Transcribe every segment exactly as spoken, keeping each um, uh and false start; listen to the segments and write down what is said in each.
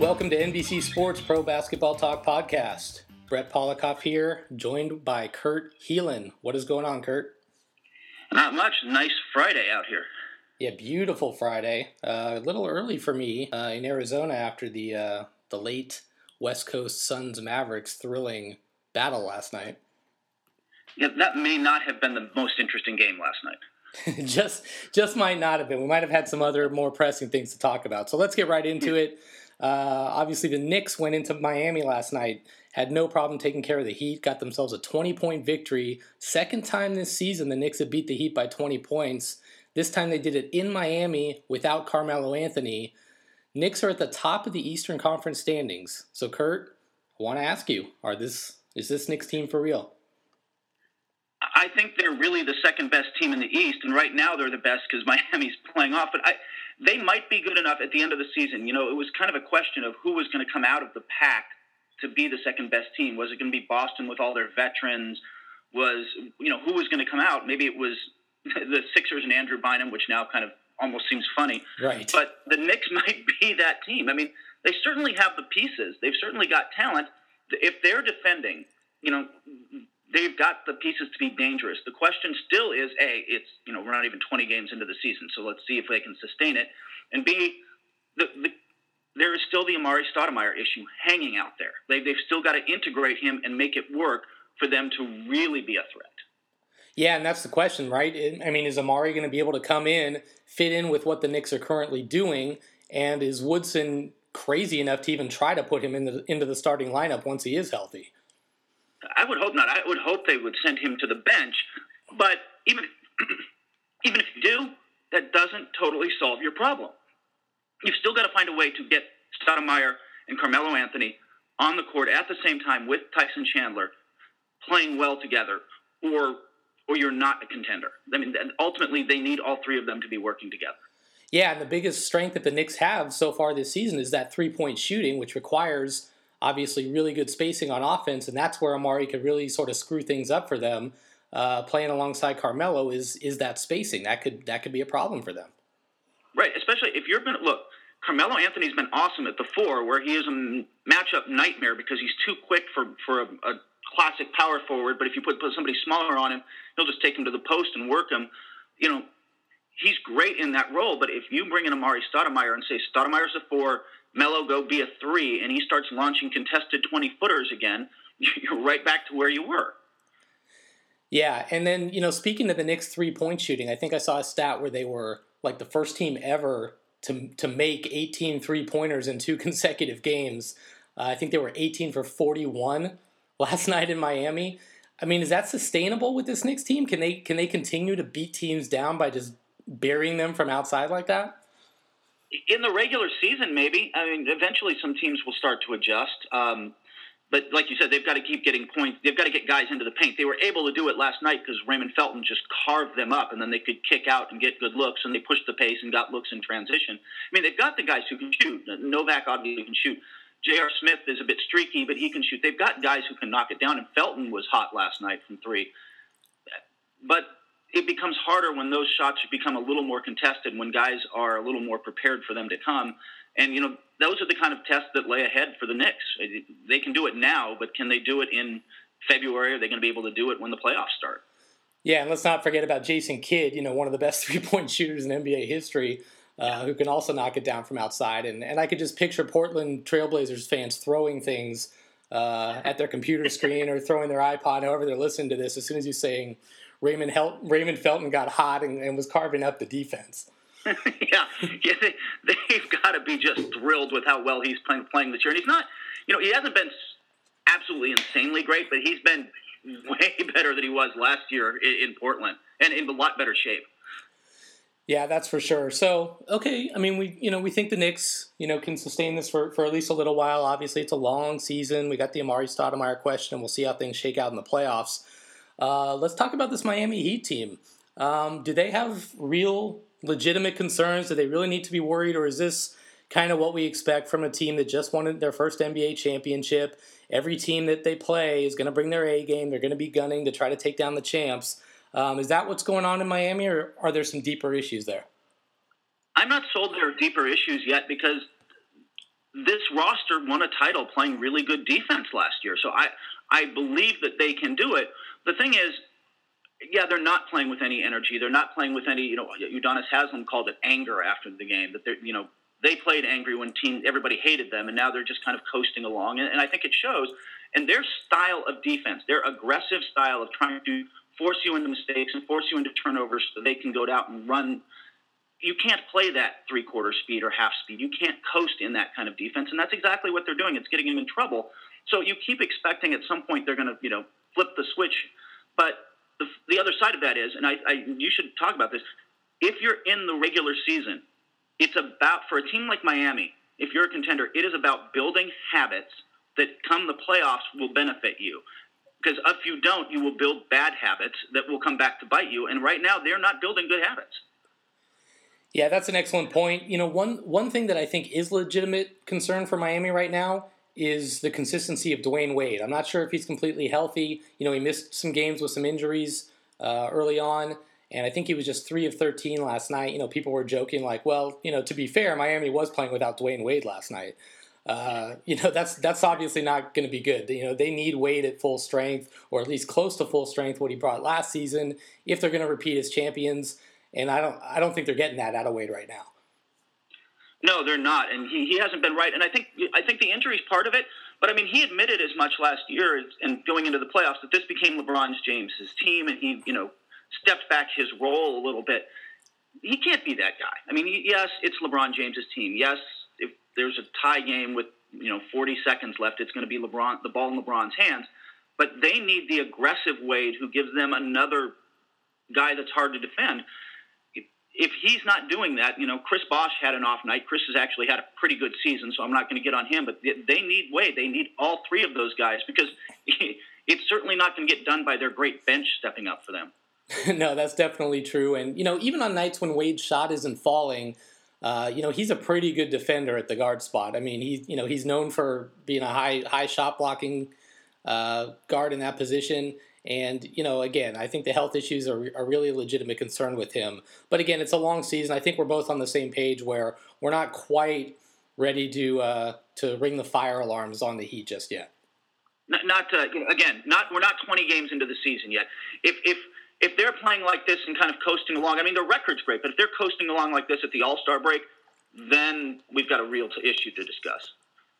welcome to N B C Sports Pro Basketball Talk Podcast. Brett Polikoff here, joined by Kurt Helin. What is going on, Kurt? Not much. Nice Friday out here. Yeah, beautiful Friday. Uh, a little early for me uh, in Arizona after the uh, the late West Coast Suns Mavericks thrilling battle last night. Yeah, that may not have been the most interesting game last night. just just might not have been. We might have had some other more pressing things to talk about. So let's get right into it. Uh, obviously, the Knicks went into Miami last night, had no problem taking care of the Heat, got themselves a twenty-point victory. Second time this season the Knicks have beat the Heat by twenty points. This time they did it in Miami without Carmelo Anthony. Knicks are at the top of the Eastern Conference standings. So, Kurt, I want to ask you, are this is this Knicks team for real? I think they're really the second best team in the East, and right now they're the best because Miami's playing off. But I, they might be good enough at the end of the season. You know, it was kind of a question of who was going to come out of the pack to be the second best team. Was it going to be Boston with all their veterans? Was, you know, who was going to come out? Maybe it was the Sixers and Andrew Bynum, which now kind of almost seems funny. Right. But the Knicks might be that team. I mean, they certainly have the pieces. They've certainly got talent. If they're defending, you know, they've got the pieces to be dangerous. The question still is, A, it's, you know, we're not even twenty games into the season, so let's see if they can sustain it. And B, the, the, there is still the Amari Stoudemire issue hanging out there. They, they've still got to integrate him and make it work for them to really be a threat. Yeah, and that's the question, right? I mean, is Amari going to be able to come in, fit in with what the Knicks are currently doing, and is Woodson crazy enough to even try to put him in the, into the starting lineup once he is healthy? I would hope not. I would hope they would send him to the bench. But even, even if you do, that doesn't totally solve your problem. You've still got to find a way to get Stoudemire and Carmelo Anthony on the court at the same time with Tyson Chandler playing well together, or or you're not a contender. I mean, ultimately, they need all three of them to be working together. Yeah, and the biggest strength that the Knicks have so far this season is that three-point shooting, which requires obviously really good spacing on offense, and that's where Amari could really sort of screw things up for them. Uh, playing alongside Carmelo is is that spacing. That could that could be a problem for them. Right, especially if you're going to, look, Carmelo Anthony's been awesome at the four, where he is a matchup nightmare because he's too quick for, for a, a classic power forward, but if you put, put somebody smaller on him, he'll just take him to the post and work him. You know, he's great in that role, but if you bring in Amari Stoudemire and say Stoudemire's a four, Melo go be a three, and he starts launching contested twenty-footers again, you're right back to where you were. Yeah, and then, you know, speaking of the Knicks' three-point shooting, I think I saw a stat where they were, like, the first team ever to to make eighteen three-pointers in two consecutive games. Uh, I think they were eighteen for forty-one last night in Miami. I mean, is that sustainable with this Knicks team? Can they can they continue to beat teams down by just burying them from outside like that? In the regular season, maybe. I mean, eventually some teams will start to adjust. Um, but like you said, they've got to keep getting points. They've got to get guys into the paint. They were able to do it last night because Raymond Felton just carved them up, and then they could kick out and get good looks, and they pushed the pace and got looks in transition. I mean, they've got the guys who can shoot. Novak obviously can shoot. J R. Smith is a bit streaky, but he can shoot. They've got guys who can knock it down, and Felton was hot last night from three. But it becomes harder when those shots become a little more contested, when guys are a little more prepared for them to come. And, you know, those are the kind of tests that lay ahead for the Knicks. They can do it now, but can they do it in February? Are they going to be able to do it when the playoffs start? Yeah, and let's not forget about Jason Kidd, you know, one of the best three-point shooters in N B A history, uh, who can also knock it down from outside. And, and I could just picture Portland Trailblazers fans throwing things uh, at their computer screen or throwing their iPod, however they're listening to this, as soon as you're saying Raymond Hel- Raymond Felton got hot and, and was carving up the defense. yeah, yeah, they, they've got to be just thrilled with how well he's playing, playing this year. And he's not, you know, he hasn't been absolutely insanely great, but he's been way better than he was last year in, in Portland, and in a lot better shape. Yeah, that's for sure. So, okay, I mean, we you know we think the Knicks you know can sustain this for, for at least a little while. Obviously, it's a long season. We got the Amari Stoudemire question, and we'll see how things shake out in the playoffs. Uh, let's talk about this Miami Heat team. Um, do they have real, legitimate concerns? Do they really need to be worried, or is this kind of what we expect from a team that just won their first N B A championship? Every team that they play is going to bring their A game. They're going to be gunning to try to take down the champs. Um, is that what's going on in Miami, or are there some deeper issues there? I'm not sold there are deeper issues yet, because this roster won a title playing really good defense last year. So I, I believe that they can do it. The thing is, yeah, they're not playing with any energy. They're not playing with any, you know, Udonis Haslem called it anger after the game, that they're, you know, they played angry when team everybody hated them, and now they're just kind of coasting along. And, and I think it shows. And their style of defense, their aggressive style of trying to force you into mistakes and force you into turnovers so they can go out and run. You can't play that three-quarter speed or half speed. You can't coast in that kind of defense, and that's exactly what they're doing. It's getting them in trouble. So you keep expecting at some point they're going to, you know, flip the switch. But the, the other side of that is, and I, I, you should talk about this, if you're in the regular season, it's about, for a team like Miami, if you're a contender, it is about building habits that come the playoffs will benefit you. Because if you don't, you will build bad habits that will come back to bite you. And right now, they're not building good habits. Yeah, that's an excellent point. You know, one one thing that I think is legitimate concern for Miami right now is the consistency of Dwayne Wade. I'm not sure if he's completely healthy. You know, he missed some games with some injuries uh, early on, and I think he was just three of thirteen last night. You know, people were joking like, well, you know, to be fair, Miami was playing without Dwayne Wade last night. Uh, you know, that's that's obviously not going to be good. You know, they need Wade at full strength, or at least close to full strength, what he brought last season, if they're going to repeat as champions. And I don't I don't think they're getting that out of Wade right now. No, they're not, and he, he hasn't been right. And I think I think the injury is part of it. But I mean, he admitted as much last year and going into the playoffs that this became LeBron James's team, and he, you know, stepped back his role a little bit. He can't be that guy. I mean, yes, it's LeBron James's team. Yes, if there's a tie game with, you know, forty seconds left, it's going to be LeBron, the ball in LeBron's hands. But they need the aggressive Wade who gives them another guy that's hard to defend. If he's not doing that, you know, Chris Bosh had an off night. Chris has actually had a pretty good season, so I'm not going to get on him. But they need Wade. They need all three of those guys because it's certainly not going to get done by their great bench stepping up for them. No, that's definitely true. And, you know, even on nights when Wade's shot isn't falling, uh, you know, he's a pretty good defender at the guard spot. I mean, he's, you know, he's known for being a high high shot blocking uh, guard in that position. And, you know, again, I think the health issues are, are really a legitimate concern with him. But, again, it's a long season. I think we're both on the same page where we're not quite ready to uh, to ring the fire alarms on the Heat just yet. Not, not uh, again, not we're not twenty games into the season yet. If if if they're playing like this and kind of coasting along, I mean, their record's great, but if they're coasting along like this at the All-Star break, then we've got a real issue to discuss.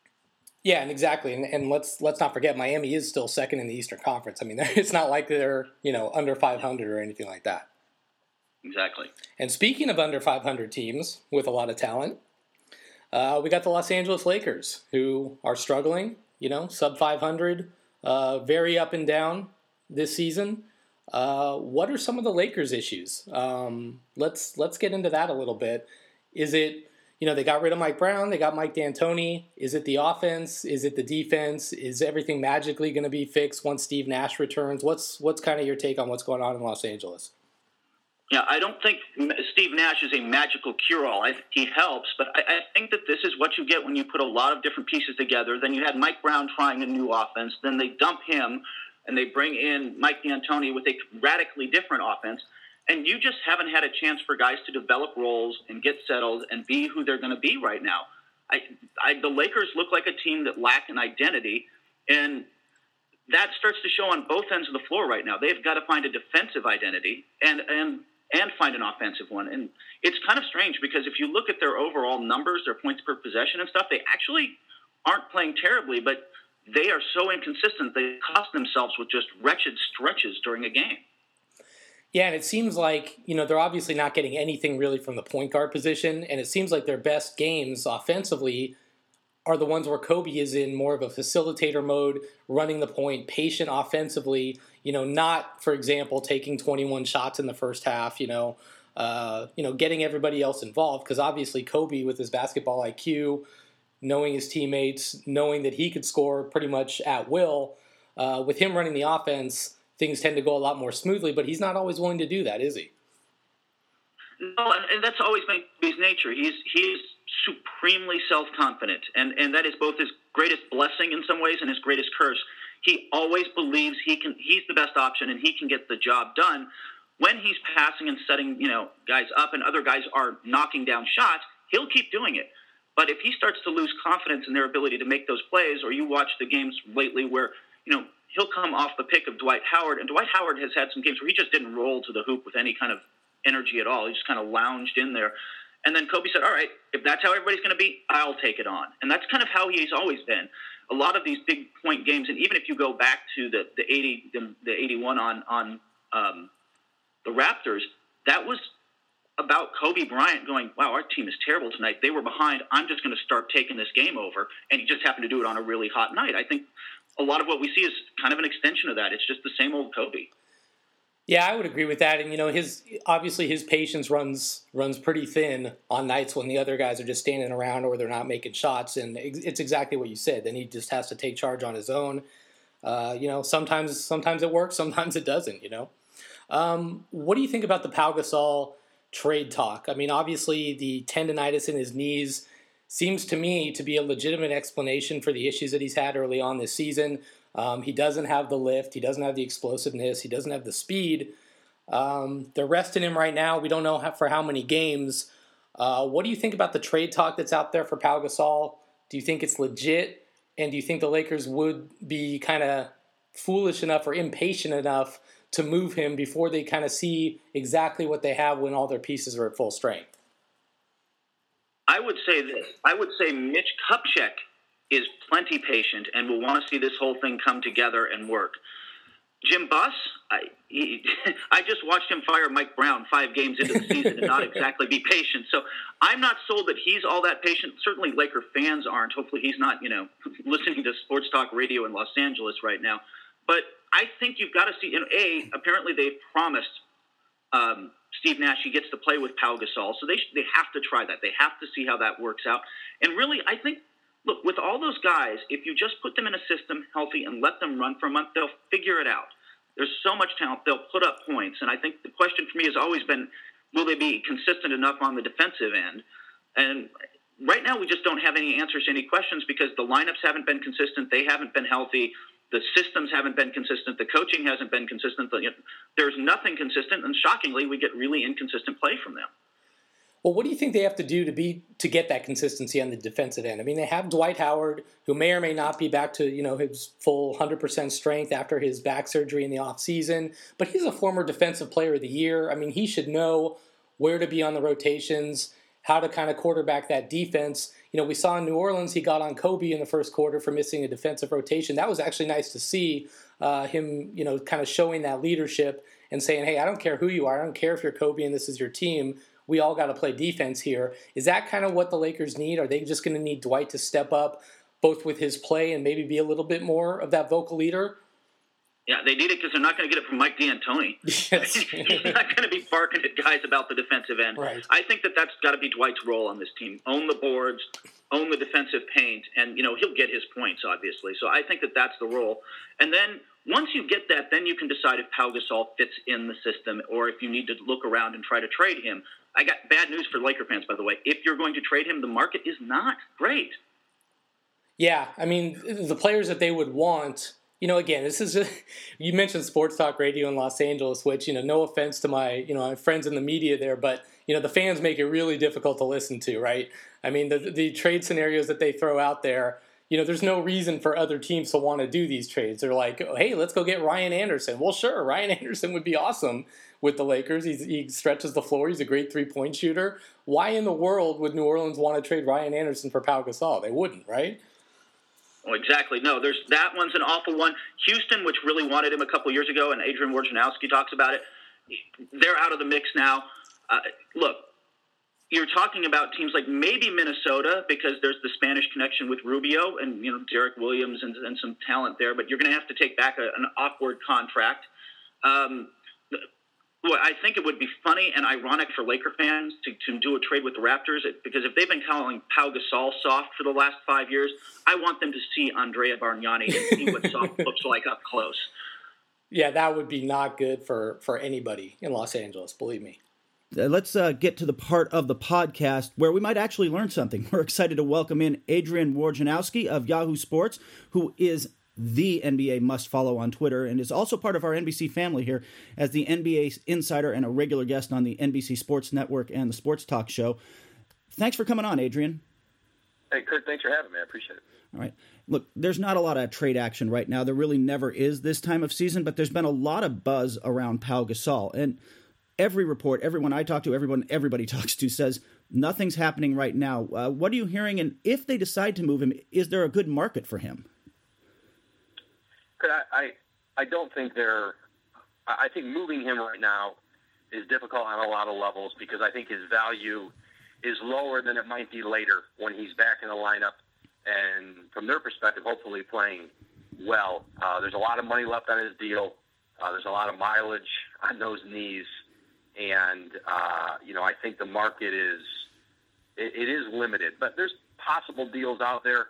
Yeah, and exactly, and, and let's let's not forget Miami is still second in the Eastern Conference. I mean, it's not like they're, you know, under five hundred or anything like that. Exactly. And speaking of under five hundred teams with a lot of talent, uh, we got the Los Angeles Lakers, who are struggling. You know, sub five hundred, uh, very up and down this season. Uh, what are some of the Lakers' issues? Um, let's let's get into that a little bit. Is it, you know, they got rid of Mike Brown, they got Mike D'Antoni. Is it the offense? Is it the defense? Is everything magically going to be fixed once Steve Nash returns? What's what's kind of your take on what's going on in Los Angeles? Yeah, I don't think Steve Nash is a magical cure-all. I think he helps, but I, I think that this is what you get when you put a lot of different pieces together. Then you had Mike Brown trying a new offense. Then they dump him, and they bring in Mike D'Antoni with a radically different offense. And you just haven't had a chance for guys to develop roles and get settled and be who they're going to be right now. I, I, the Lakers look like a team that lack an identity, and that starts to show on both ends of the floor right now. They've got to find a defensive identity and and and find an offensive one. And it's kind of strange because if you look at their overall numbers, their points per possession and stuff, they actually aren't playing terribly, but they are so inconsistent they cost themselves with just wretched stretches during a game. Yeah, and it seems like, you know, they're obviously not getting anything really from the point guard position, and it seems like their best games offensively are the ones where Kobe is in more of a facilitator mode, running the point, patient offensively, you know, not, for example, taking twenty-one shots in the first half, you know, uh, you know, getting everybody else involved, because obviously Kobe with his basketball I Q, knowing his teammates, knowing that he could score pretty much at will, uh, with him running the offense, things tend to go a lot more smoothly, but he's not always willing to do that, is he? No, and, and that's always been his nature. He's he's supremely self-confident, and, and that is both his greatest blessing in some ways and his greatest curse. He always believes he can. He's the best option, and he can get the job done. When he's passing and setting, you know, guys up, and other guys are knocking down shots, he'll keep doing it. But if he starts to lose confidence in their ability to make those plays, or you watch the games lately where, you know, he'll come off the pick of Dwight Howard, and Dwight Howard has had some games where he just didn't roll to the hoop with any kind of energy at all. He just kind of lounged in there. And then Kobe said, all right, if that's how everybody's going to be, I'll take it on. And that's kind of how he's always been. A lot of these big point games, and even if you go back to the, the eighty, the, the eighty-one on, on um, the Raptors, that was about Kobe Bryant going, wow, our team is terrible tonight. They were behind. I'm just going to start taking this game over. And he just happened to do it on a really hot night. I think a lot of what we see is kind of an extension of that. It's just the same old Kobe. Yeah, I would agree with that. And, you know, his obviously his patience runs runs pretty thin on nights when the other guys are just standing around or they're not making shots. And it's exactly what you said. Then he just has to take charge on his own. Uh, you know, sometimes sometimes it works, sometimes it doesn't, you know. Um, what do you think about the Pau Gasol trade talk? I mean, obviously the tendonitis in his knees seems to me to be a legitimate explanation for the issues that he's had early on this season. Um, he doesn't have the lift. He doesn't have the explosiveness. He doesn't have the speed. Um, they're resting him right now. We don't know how, for how many games. Uh, what do you think about the trade talk that's out there for Pau Gasol? Do you think it's legit? And do you think the Lakers would be kind of foolish enough or impatient enough to move him before they kind of see exactly what they have when all their pieces are at full strength? I would say this. I would say Mitch Kupchak is plenty patient and will want to see this whole thing come together and work. Jim Buss, I, he, I just watched him fire Mike Brown five games into the season and not exactly be patient. So I'm not sold that he's all that patient. Certainly Laker fans aren't. Hopefully he's not, you know, listening to sports talk radio in Los Angeles right now. But I think you've got to see, you know, A, apparently they've promised um, Steve Nash he gets to play with Pau Gasol. So they they have to try that. They have to see how that works out. And really, I think, look, with all those guys, if you just put them in a system healthy and let them run for a month, they'll figure it out. There's so much talent. They'll put up points. And I think the question for me has always been, will they be consistent enough on the defensive end? And right now we just don't have any answers to any questions because the lineups haven't been consistent. They haven't been healthy. The systems haven't been consistent. The coaching hasn't been consistent. There's nothing consistent. And shockingly, we get really inconsistent play from them. Well, what do you think they have to do to be to get that consistency on the defensive end? I mean, they have Dwight Howard, who may or may not be back to, you know, his full one hundred percent strength after his back surgery in the offseason, but he's a former defensive player of the year. I mean, he should know where to be on the rotations, how to kind of quarterback that defense. You know, we saw in New Orleans, he got on Kobe in the first quarter for missing a defensive rotation. That was actually nice to see uh, him, you know, kind of showing that leadership and saying, hey, I don't care who you are. I don't care if you're Kobe and this is your team. We all got to play defense here. Is that kind of what the Lakers need? Are they just going to need Dwight to step up both with his play and maybe be a little bit more of that vocal leader? Yeah, they need it because they're not going to get it from Mike D'Antoni. Yes. He's not going to be barking at guys about the defensive end. Right. I think that that's got to be Dwight's role on this team. Own the boards, own the defensive paint, and, you know, he'll get his points, obviously. So I think that that's the role. And then once you get that, then you can decide if Pau Gasol fits in the system or if you need to look around and try to trade him. I got bad news for Laker fans, by the way. If you're going to trade him, the market is not great. Yeah, I mean, the players that they would want, you know, again, this is just, you mentioned sports talk radio in Los Angeles, which, you know, no offense to my, you know, my friends in the media there, but, you know, the fans make it really difficult to listen to, right? I mean, the the trade scenarios that they throw out there, you know, there's no reason for other teams to want to do these trades. They're like, oh, hey, let's go get Ryan Anderson. Well, sure, Ryan Anderson would be awesome with the Lakers. He's, he stretches the floor. He's a great three-point shooter. Why in the world would New Orleans want to trade Ryan Anderson for Pau Gasol? They wouldn't, right? Oh, exactly. No, there's that one's an awful one. Houston, which really wanted him a couple years ago, and Adrian Wojnarowski talks about it, they're out of the mix now. Uh, look, you're talking about teams like maybe Minnesota because there's the Spanish connection with Rubio and, you know, Derek Williams and, and some talent there, but you're going to have to take back a, an awkward contract. Um, well, I think it would be funny and ironic for Laker fans to, to do a trade with the Raptors because if they've been calling Pau Gasol soft for the last five years, I want them to see Andrea Bargnani and see what soft looks like up close. Yeah, that would be not good for, for anybody in Los Angeles, believe me. Uh, let's uh, get to the part of the podcast where we might actually learn something. We're excited to welcome in Adrian Wojnarowski of Yahoo Sports, who is the N B A must-follow on Twitter and is also part of our N B C family here as the N B A insider and a regular guest on the N B C Sports Network and the Sports Talk Show. Thanks for coming on, Adrian. Hey, Kurt, thanks for having me. I appreciate it. All right. Look, there's not a lot of trade action right now. There really never is this time of season, but there's been a lot of buzz around Pau Gasol. And every report, everyone I talk to, everyone everybody talks to says nothing's happening right now. Uh, what are you hearing? And if they decide to move him, is there a good market for him? Kurt, I, I, I don't think they're – I think moving him right now is difficult on a lot of levels because I think his value is lower than it might be later when he's back in the lineup. And from their perspective, hopefully playing well. Uh, there's a lot of money left on his deal. Uh, there's a lot of mileage on those knees. And, uh, you know, I think the market is it, it is limited. But there's possible deals out there.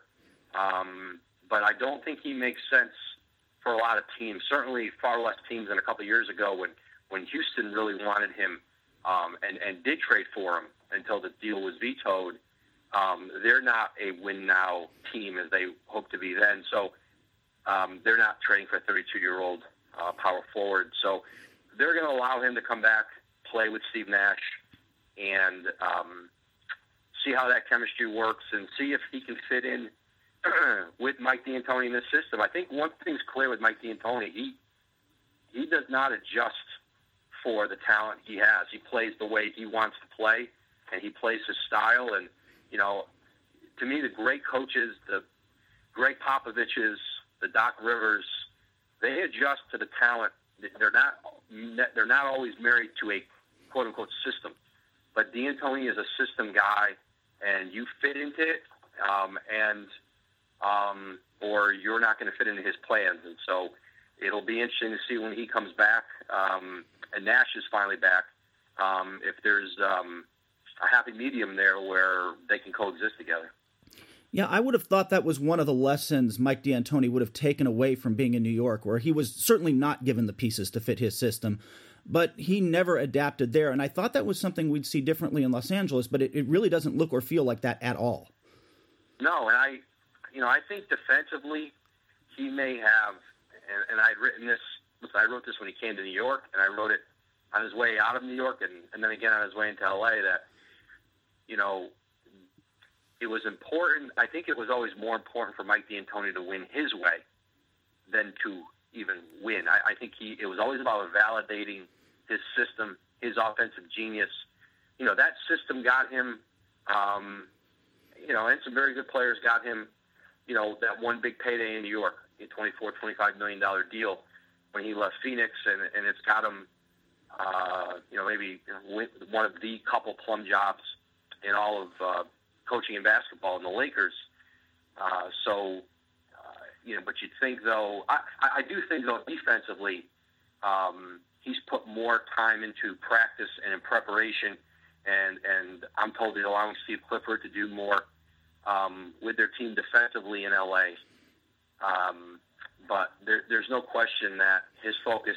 Um, but I don't think he makes sense for a lot of teams. Certainly far less teams than a couple of years ago when, when Houston really wanted him um, and, and did trade for him until the deal was vetoed. Um, they're not a win-now team as they hoped to be then. So um, they're not trading for a thirty-two-year-old uh, power forward. So they're going to allow him to come back, play with Steve Nash, and um, see how that chemistry works and see if he can fit in with Mike D'Antoni in this system. I think one thing's clear with Mike D'Antoni. He, he does not adjust for the talent he has. He plays the way he wants to play, and he plays his style. And you know, to me, the great coaches, the Greg Popoviches, the Doc Rivers, they adjust to the talent. They're not they're not always married to a quote unquote system. But D'Antoni is a system guy, and you fit into it, um, and um, or you're not going to fit into his plans. And so it'll be interesting to see when he comes back, um, and Nash is finally back. Um, if there's um, a happy medium there where they can coexist together. Yeah, I would have thought that was one of the lessons Mike D'Antoni would have taken away from being in New York, where he was certainly not given the pieces to fit his system, but he never adapted there. And I thought that was something we'd see differently in Los Angeles, but it, it really doesn't look or feel like that at all. No, and I, you know, I think defensively he may have, and, and I'd written this, I wrote this when he came to New York, and I wrote it on his way out of New York, and, and then again on his way into L A, that, you know, it was important. I think it was always more important for Mike D'Antoni to win his way than to even win. I, I think he it was always about validating his system, his offensive genius. You know, that system got him, um, you know, and some very good players got him, you know, that one big payday in New York, a twenty-four, twenty-five million dollars deal when he left Phoenix, and, and it's got him, uh, you know, maybe one of the couple plum jobs in all of uh, coaching and basketball in the Lakers. Uh, so, uh, you know, but you'd think, though, I, I do think, though, defensively, um, he's put more time into practice and in preparation, and, and I'm told he's allowing Steve Clifford to do more um, with their team defensively in L A. Um, but there, there's no question that his focus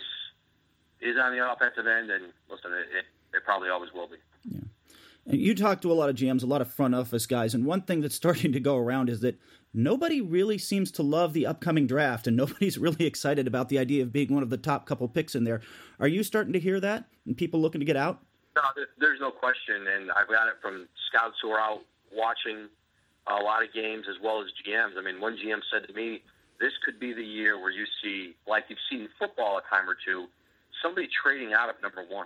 is on the offensive end, and listen, it, it probably always will be. Yeah. And you talk to a lot of G Ms, a lot of front office guys, and one thing that's starting to go around is that nobody really seems to love the upcoming draft, and nobody's really excited about the idea of being one of the top couple picks in there. Are you starting to hear that, and people looking to get out? No, there's no question, and I've got it from scouts who are out watching a lot of games as well as G Ms. I mean, one G M said to me, this could be the year where you see, like you've seen in football a time or two, somebody trading out of number one.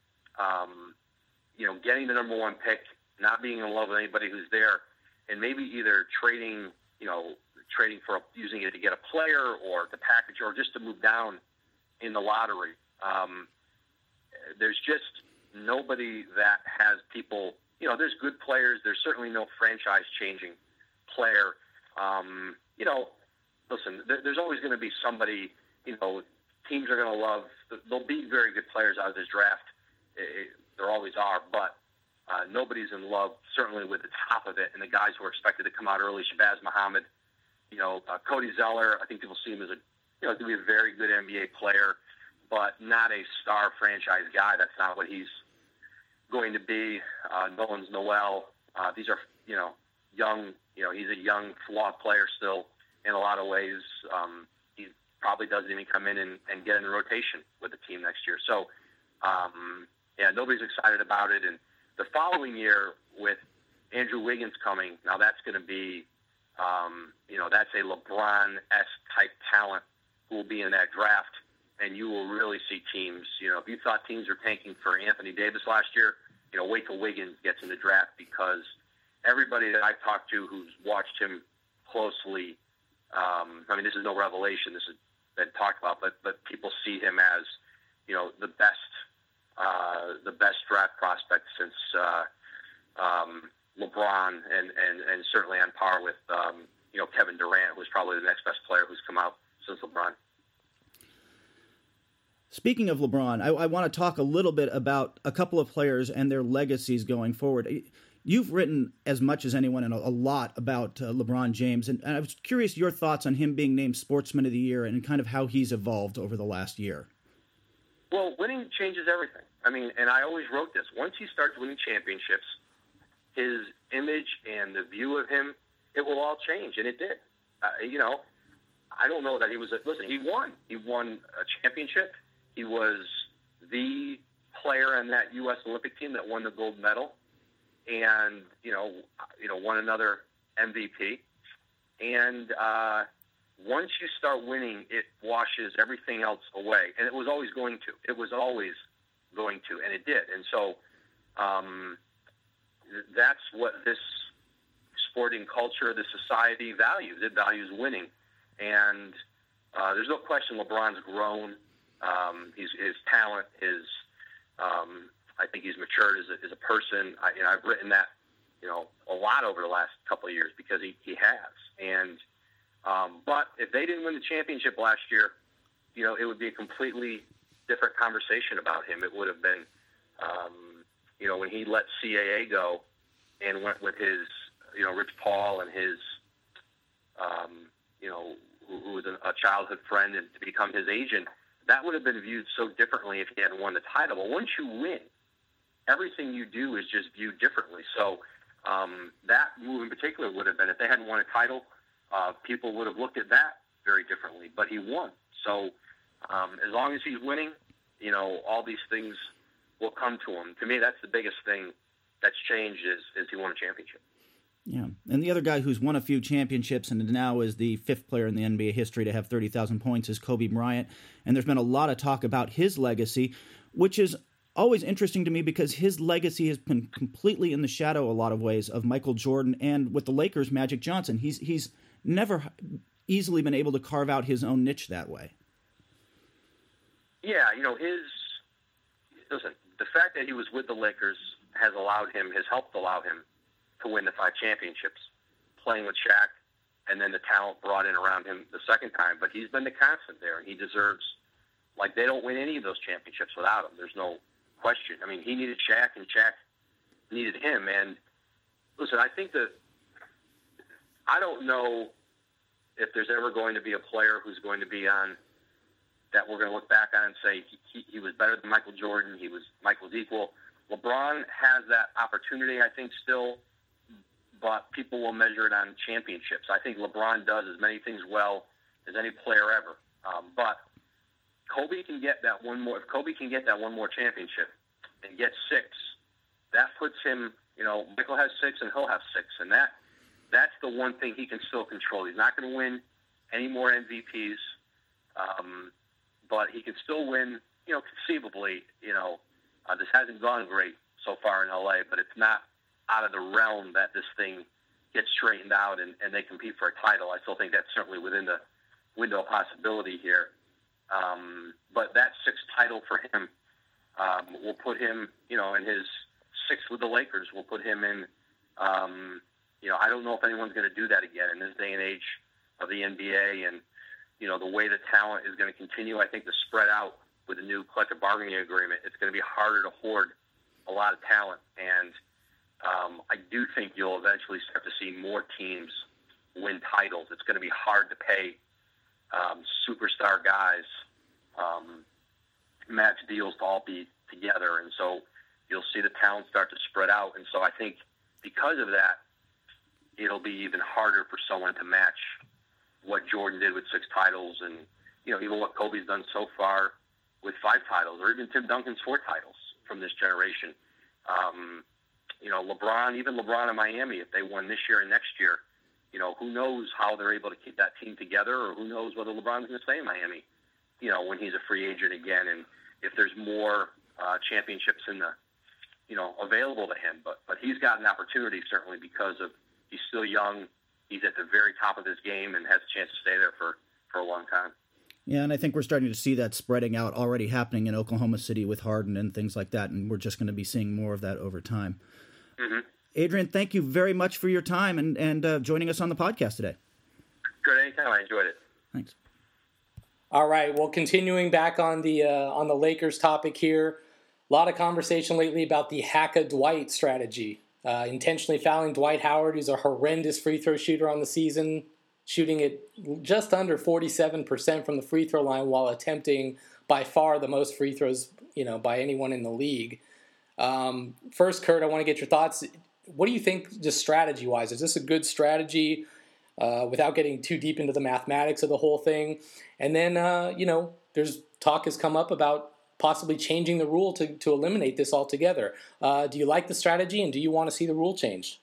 Um, you know, getting the number one pick, not being in love with anybody who's there, and maybe either trading, you know, trading for a, using it to get a player or to package or just to move down in the lottery. Um, there's just nobody that has people, you know, there's good players. There's certainly no franchise-changing player. Um, you know, listen, there, there's always going to be somebody, you know, teams are going to love. There'll be very good players out of this draft. It, there always are, but uh, nobody's in love, certainly with the top of it, and the guys who are expected to come out early, Shabazz Muhammad, you know, uh, Cody Zeller. I think people see him as a, you know, to be a very good N B A player, but not a star franchise guy. That's not what he's going to be. Uh, Nolan's Noel. Uh, these are, you know, young, you know, he's a young, flawed player still in a lot of ways. Um, he probably doesn't even come in and, and get in rotation with the team next year. So, um, yeah, nobody's excited about it. And the following year with Andrew Wiggins coming. Now that's going to be, um, you know, that's a LeBron-esque type talent who will be in that draft, and you will really see teams, you know, if you thought teams were tanking for Anthony Davis last year, you know, wait till Wiggins gets in the draft, because everybody that I've talked to who's watched him closely, um, I mean, this is no revelation, this has been talked about, but but people see him as, you know, the best, uh, the best draft prospect since uh, um, LeBron, and, and, and certainly on par with, um, you know, Kevin Durant, who's probably the next best player who's come out since LeBron. Speaking of LeBron, I, I want to talk a little bit about a couple of players and their legacies going forward. You've written as much as anyone and a, a lot about uh, LeBron James, and, and I was curious your thoughts on him being named Sportsman of the Year and kind of how he's evolved over the last year. Well, winning changes everything. I mean, and I always wrote this. Once he starts winning championships, his image and the view of him, it will all change, and it did. Uh, you know, I don't know that he was a, listen, he won. He won a championship. He was the player in that U S Olympic team that won the gold medal, and you know, you know, won another M V P. And uh, once you start winning, it washes everything else away, and it was always going to. It was always going to, and it did. And so um, that's what this sporting culture, this society values. It values winning, and uh, there's no question LeBron's grown. Um, his, his talent, his, um, I think he's matured as a, as a person. I, you know, I've written that, you know, a lot over the last couple of years because he, he has. And, um, but if they didn't win the championship last year, you know, it would be a completely different conversation about him. It would have been, um, you know, when he let C A A go and went with his, you know, Rich Paul and his, um, you know, who, who was a, a childhood friend, and to become his agent, that would have been viewed so differently if he hadn't won the title. But once you win, everything you do is just viewed differently. So um, that move in particular would have been, if they hadn't won a title, uh, people would have looked at that very differently. But he won. So um, as long as he's winning, you know, all these things will come to him. To me, that's the biggest thing that's changed is, is he won a championship. Yeah, and the other guy who's won a few championships and now is the fifth player in the N B A history to have thirty thousand points is Kobe Bryant. And there's been a lot of talk about his legacy, which is always interesting to me because his legacy has been completely in the shadow a lot of ways of Michael Jordan and with the Lakers, Magic Johnson. He's he's never easily been able to carve out his own niche that way. Yeah, you know, his listen, the fact that he was with the Lakers has allowed him, has helped allow him to win the five championships, playing with Shaq, and then the talent brought in around him the second time. But he's been the constant there, and he deserves, like, they don't win any of those championships without him. There's no question. I mean, he needed Shaq, and Shaq needed him. And listen, I think that, I don't know if there's ever going to be a player who's going to be on, that we're going to look back on and say he, he, he was better than Michael Jordan, he was Michael's equal. LeBron has that opportunity, I think, still, but people will measure it on championships. I think LeBron does as many things well as any player ever. Um, but Kobe can get that one more. If Kobe can get that one more championship and get six, that puts him. You know, Michael has six, and he'll have six, and that that's the one thing he can still control. He's not going to win any more M V Ps, um, but he can still win. You know, conceivably. You know, uh, this hasn't gone great so far in L A, but it's not out of the realm that this thing gets straightened out and, and they compete for a title. I still think that's certainly within the window of possibility here. Um, but that sixth title for him um, will put him, you know, in his sixth with the Lakers, will put him in, um, you know, I don't know if anyone's going to do that again in this day and age of the N B A. And, you know, the way the talent is going to continue, I think, to spread out with the new collective bargaining agreement, it's going to be harder to hoard a lot of talent. And Um, I do think you'll eventually start to see more teams win titles. It's going to be hard to pay um, superstar guys um, match deals to all be together, and so you'll see the talent start to spread out. And so I think because of that, it'll be even harder for someone to match what Jordan did with six titles, and you know even what Kobe's done so far with five titles, or even Tim Duncan's four titles from this generation. Um, you know, LeBron, even LeBron in Miami, if they won this year and next year, you know, who knows how they're able to keep that team together, or who knows whether LeBron's going to stay in Miami, you know, when he's a free agent again, and if there's more uh, championships in the, you know, available to him. But but he's got an opportunity, certainly, because of he's still young. He's at the very top of his game and has a chance to stay there for, for a long time. Yeah, and I think we're starting to see that spreading out already happening in Oklahoma City with Harden and things like that, and we're just going to be seeing more of that over time. Mm-hmm. Adrian, thank you very much for your time and, and uh, joining us on the podcast today. Good, anytime. I enjoyed it. Thanks. All right, well, continuing back on the uh, on the Lakers topic here, a lot of conversation lately about the Hack a Dwight strategy. Uh, intentionally fouling Dwight Howard, who's a horrendous free throw shooter on the season, shooting it just under forty-seven percent from the free throw line while attempting by far the most free throws, you know, by anyone in the league. Um, first, Kurt, I want to get your thoughts. What do you think, just strategy-wise? Is this a good strategy uh, without getting too deep into the mathematics of the whole thing? And then, uh, you know, there's talk has come up about possibly changing the rule to, to eliminate this altogether. Uh, do you like the strategy, and do you want to see the rule changed?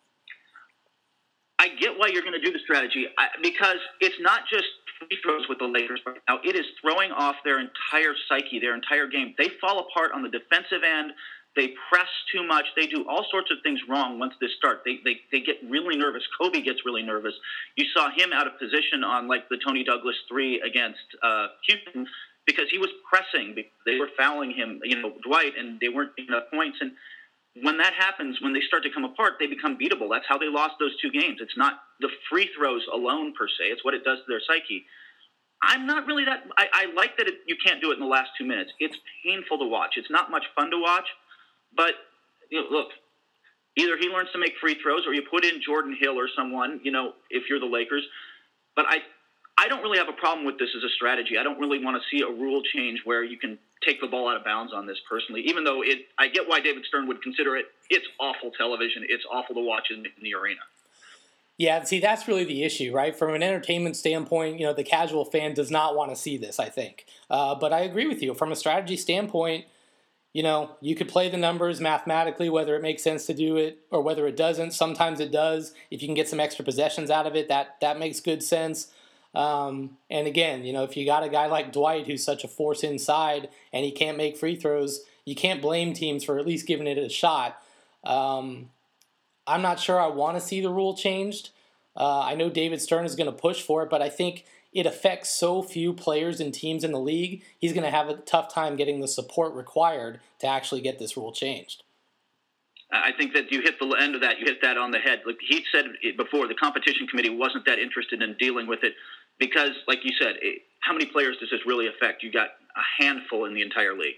I get why you're going to do the strategy, I, because it's not just free throws with the Lakers right now. It is throwing off their entire psyche, their entire game. They fall apart on the defensive end. They press too much. They do all sorts of things wrong once this starts. They, they they get really nervous. Kobe gets really nervous. You saw him out of position on like the Tony Douglas three against uh, Houston because he was pressing. They were fouling him, you know, Dwight, and they weren't getting enough points. And when that happens, when they start to come apart, they become beatable. That's how they lost those two games. It's not the free throws alone per se. It's what it does to their psyche. I'm not really that – I like that it, you can't do it in the last two minutes. It's painful to watch. It's not much fun to watch. But, you know, look, either he learns to make free throws or you put in Jordan Hill or someone, you know, if you're the Lakers. But I I don't really have a problem with this as a strategy. I don't really want to see a rule change where you can take the ball out of bounds on this personally, even though it. I get why David Stern would consider it. It's awful television. It's awful to watch in, in the arena. Yeah, see, that's really the issue, right? From an entertainment standpoint, you know, the casual fan does not want to see this, I think. Uh, but I agree with you. From a strategy standpoint, you know, you could play the numbers mathematically, whether it makes sense to do it or whether it doesn't. Sometimes it does. If you can get some extra possessions out of it, that, that makes good sense. Um, and again, you know, if you got a guy like Dwight who's such a force inside and he can't make free throws, you can't blame teams for at least giving it a shot. Um, I'm not sure I want to see the rule changed. Uh, I know David Stern is going to push for it, but I think it affects so few players and teams in the league, he's going to have a tough time getting the support required to actually get this rule changed. I think that you hit the end of that. You hit that on the head. Like he said it before, the competition committee wasn't that interested in dealing with it because, like you said, it, how many players does this really affect? You got a handful in the entire league.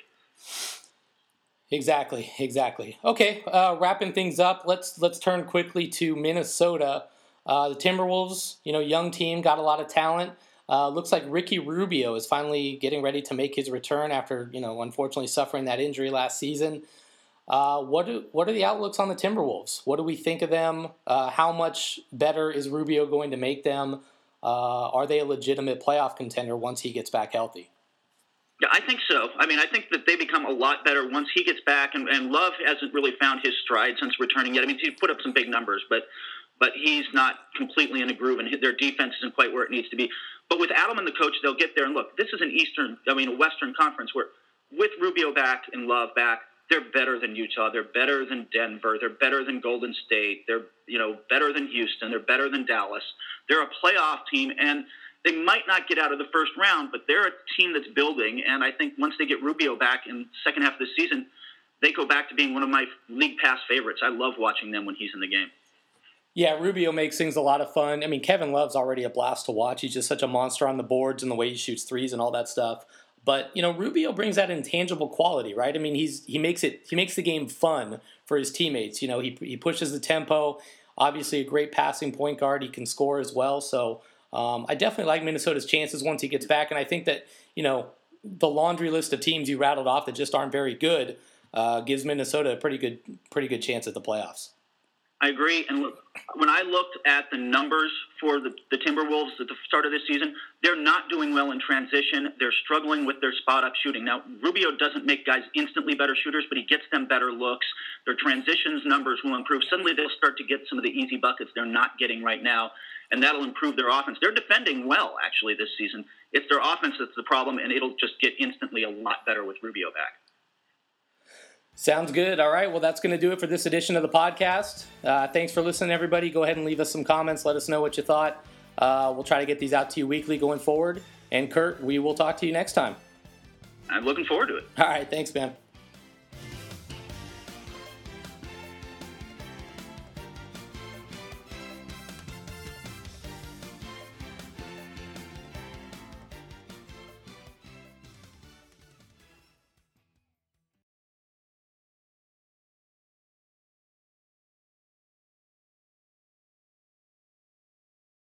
Exactly, exactly. Okay, uh, wrapping things up, let's let's turn quickly to Minnesota. Uh, the Timberwolves, you know, young team, got a lot of talent. Uh, looks like Ricky Rubio is finally getting ready to make his return after, you know, unfortunately suffering that injury last season. Uh, what do, what are the outlooks on the Timberwolves? What do we think of them? Uh, how much better is Rubio going to make them? Uh, are they a legitimate playoff contender once he gets back healthy? Yeah, I think so. I mean, I think that they become a lot better once he gets back, and, and Love hasn't really found his stride since returning yet. I mean, he's put up some big numbers, but but he's not completely in a groove, and their defense isn't quite where it needs to be. But with Adam and the coach, they'll get there. And look, this is an Eastern, I mean, a Western Conference where with Rubio back and Love back, they're better than Utah. They're better than Denver. They're better than Golden State. They're, you know, better than Houston. They're better than Dallas. They're a playoff team, and they might not get out of the first round, but they're a team that's building. And I think once they get Rubio back in the second half of the season, they go back to being one of my league pass favorites. I love watching them when he's in the game. Yeah, Rubio makes things a lot of fun. I mean, Kevin Love's already a blast to watch. He's just such a monster on the boards and the way he shoots threes and all that stuff. But, you know, Rubio brings that intangible quality, right? I mean, he's he makes it he makes the game fun for his teammates. You know, he he pushes the tempo. Obviously, a great passing point guard. He can score as well. So um, I definitely like Minnesota's chances once he gets back. And I think that, you know, the laundry list of teams you rattled off that just aren't very good uh, gives Minnesota a pretty good pretty good chance at the playoffs. I agree. And look, when I looked at the numbers for the, the Timberwolves at the start of this season, they're not doing well in transition. They're struggling with their spot-up shooting. Now, Rubio doesn't make guys instantly better shooters, but he gets them better looks. Their transitions numbers will improve. Suddenly they'll start to get some of the easy buckets they're not getting right now, and that'll improve their offense. They're defending well, actually, this season. It's their offense that's the problem, and it'll just get instantly a lot better with Rubio back. Sounds good. All right. Well, that's going to do it for this edition of the podcast. Uh, thanks for listening, everybody. Go ahead and leave us some comments. Let us know what you thought. Uh, we'll try to get these out to you weekly going forward. And Kurt, we will talk to you next time. I'm looking forward to it. All right. Thanks, man.